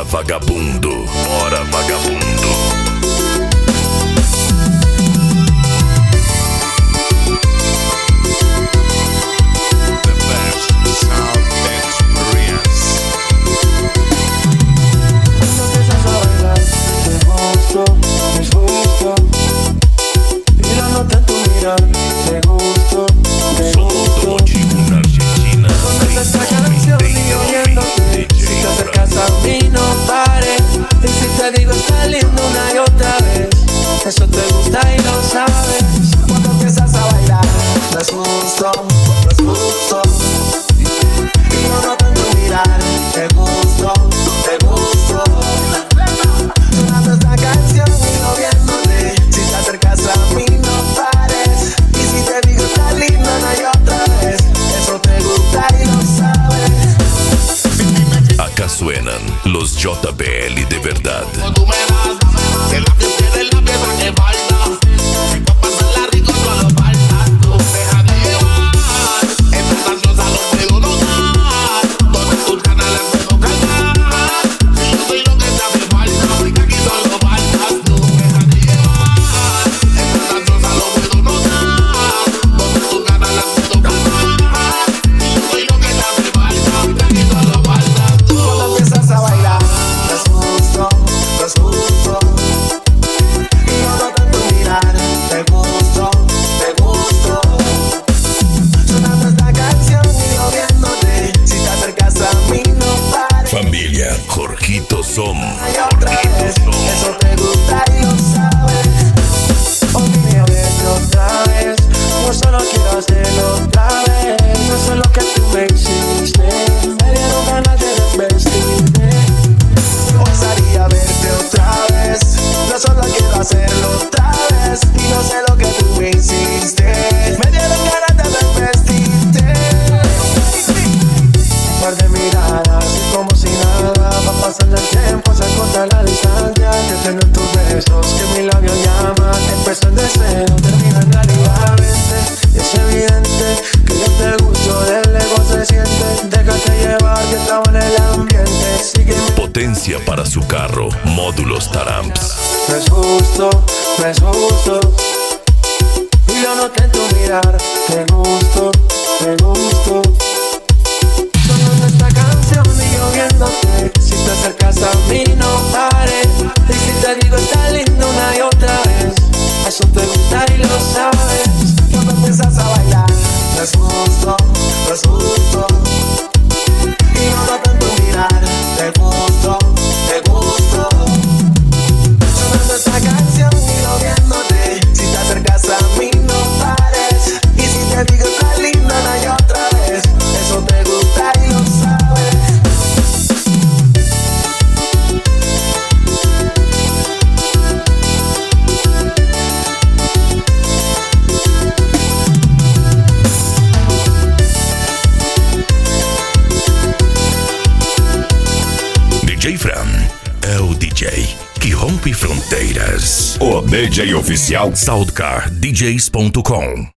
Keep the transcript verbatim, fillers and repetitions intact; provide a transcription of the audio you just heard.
vagabundo, bora vagabundo. Eso te gusta y lo sabes. Cuando empiezas a bailar, no es justo, no es justo. Y no noto en tu mirar, te gusto, te gusto. Sonando esta canción y no viéndote. Si te acercas a mí, no pares. Y si te digo está lindo, no hay otra vez. Eso te gusta y lo sabes. Acá suenan los J B L de verdad. Que falta, pa' pasarla rico solo falta tú. Deja de llevar, esta ansiosa lo puedo notar. Todas tus ganas las puedo calmar. Si yo soy lo que te hace falta, porque aquí solo faltas tú. Deja de llevar, esta ansiosa lo puedo notar. Todas tus ganas las puedo calmar. Si yo soy lo que te hace falta, porque aquí solo faltas tú. Cuando empiezas a bailar, no es justo, no es justo. Te gusto, te gusto. Sonando esta canción y no viéndote. Si te acercas a mí, no pares. Familia Jorgito Som. Hay otra vez, eso te gusta y lo sabes. Oh, dime a verte otra vez. Yo solo quiero hacerlo otra vez. No sé lo que tú me hiciste. Me dieron ganas de desvestirme. Me gustaría verte otra vez. Yo solo quiero hacerlo otra vez. Y no sé lo que tú me hiciste. Me dieron ganas de desvestirte. Un par de miradas y como si nada. Va pasando el tiempo, se acorta la distancia. Que tengo en tus besos, que mi labio llama. Empezó el deseo, termina en realidad. Y es evidente que yo te gusto. Del ego se siente. Déjate llevar, que estaba en el ambiente. Sígueme. Potencia para su carro, módulos Taramps. No es justo, no es justo. Y lo noté en tu mirar. Te gusto, te gusto. Sonando esta canción y yo viéndote. Si te acercas a mí, no pares. Y si te digo está lindo una y otra vez. Eso te gusta y lo sabes. Cuando empiezas a bailar, no es justo, no es justo. Y lo noté en tu mirar. Te gusto, te gusto. Sonando esta canción y no viéndote. Si te acercas a mí, no pares. Y si te digo está linda, no hay otra vez. Eso te gusta y lo sabes. D J Fran é o D J que rompe fronteiras. O D J oficial Soundcar D Js ponto com.